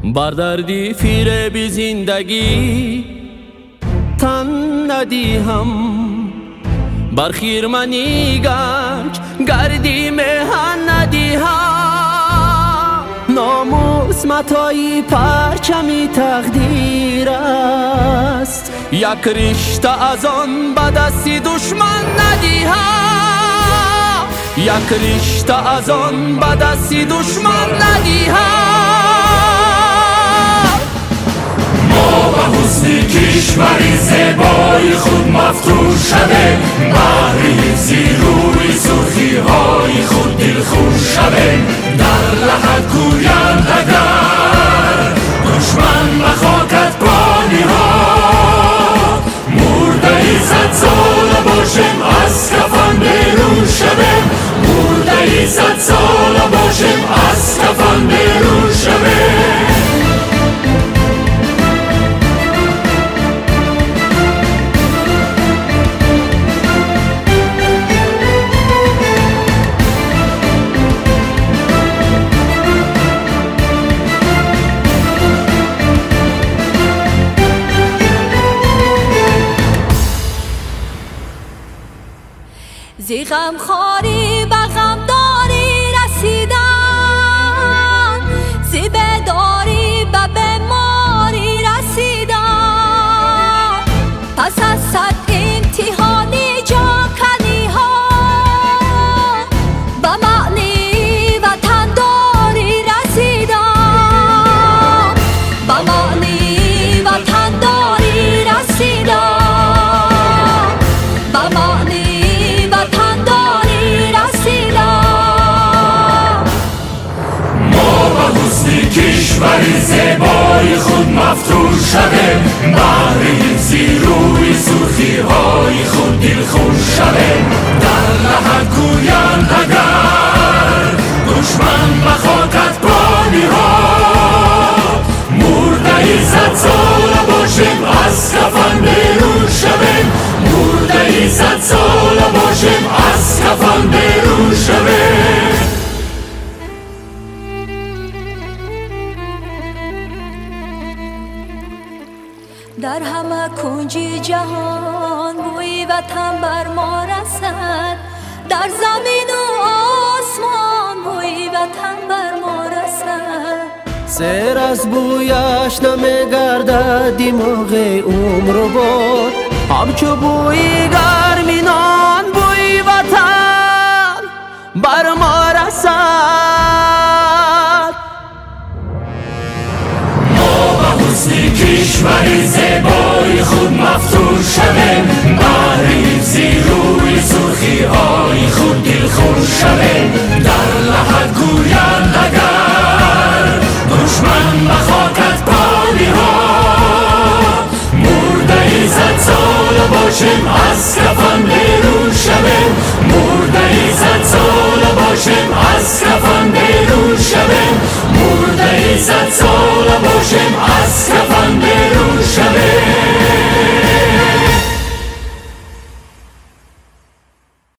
بردردی فیره بی زندگی تن ندیهم، بر خیرمنی گنج گردی مهن ندیهم. ناموس متایی پرچمی تقدیر است، یک رشته از آن به دستی دشمن ندیهم، یک رشته از آن به دستی دشمن ندیهم. ما به حسن کشوری زیبای خود مفتون شده، بهر حفظی روی سرخی های خود دلخوش شده. در لحد گویند اگر دشمن بخواکت پانی ها، مرده 100 سال باشیم از کفن بیرون شده، مرده 100 سال باشیم از کفن بیرون شده. زی غمخواری به غمداری رسیدن، زی بیداری به بیماری رسیدن. پس از 100 امتحانی جا کنی ها، به معنی وطنداری رسیدن، به معنی وطنداری رسیدن، به معنی کشوری زیبای خود مفتون شده، بهر حفظی روی سرخی های خود دلخوش شده. در لحد گویند اگر دشمن بخواکت پانی ها، مرده 100 سال باشیم از کفن بیرون شویم، مرده 100 سال باشیم از کفن بیرون شویم. در همه کنج جهان بوی وطن بر ما رسد، در زمین و آسمان بوی وطن بر ما رسد. سیر از بویش نمیگردد دماغ عمر و باد، همچو بوی گرمی نان بوی وطن بر ما رسد. کشوری زیبای خود مفتون شده، بهر حفظی روی سرخی های خود دلخوش شده. در لحد گویند اگر دشمن بخواکت پانی ها، مرده 100 سال باشیم از کفن بیرون شویم، مرده 100 سال باشیم از کفن بیرون شویم، مرده 100 سال